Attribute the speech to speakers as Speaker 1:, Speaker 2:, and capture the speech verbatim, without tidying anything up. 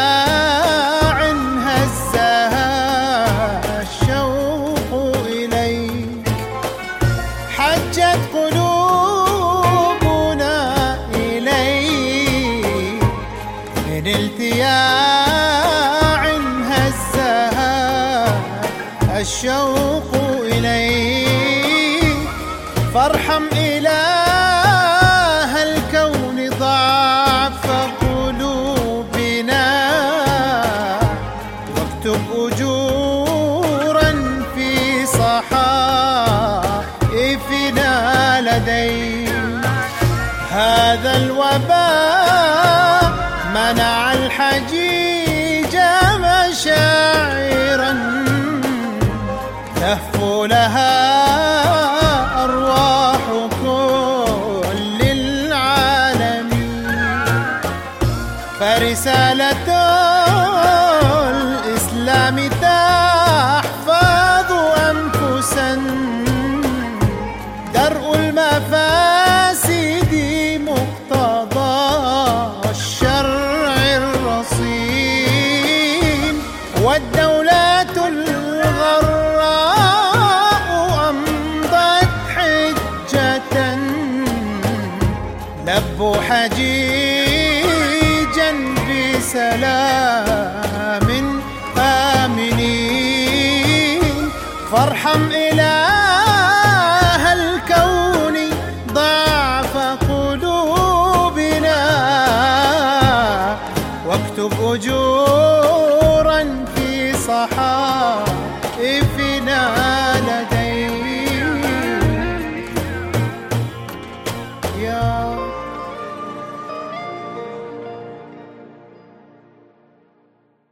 Speaker 1: ارتياع هزها الشوق إليك. حجت قلوبنا إليك من التياع هزها الشوق إليك. فارحم إله الكون ضعف قلوبنا، واكتب أجورا في صحائفنا لديك. هذا الوباء منع الحجيج مشاعرا تهفو لها أرواح كل العالمين. فرسالة الإسلام تحفظ أنفسا، درء المفاسد مقتضى الشرع الرصين. والدولة الغراء أمضت حجة، لبوا حجيجا بسلام آمنين. فارحم إله الكون ضعف قلوبنا، واكتب أجورا في صحائفنا.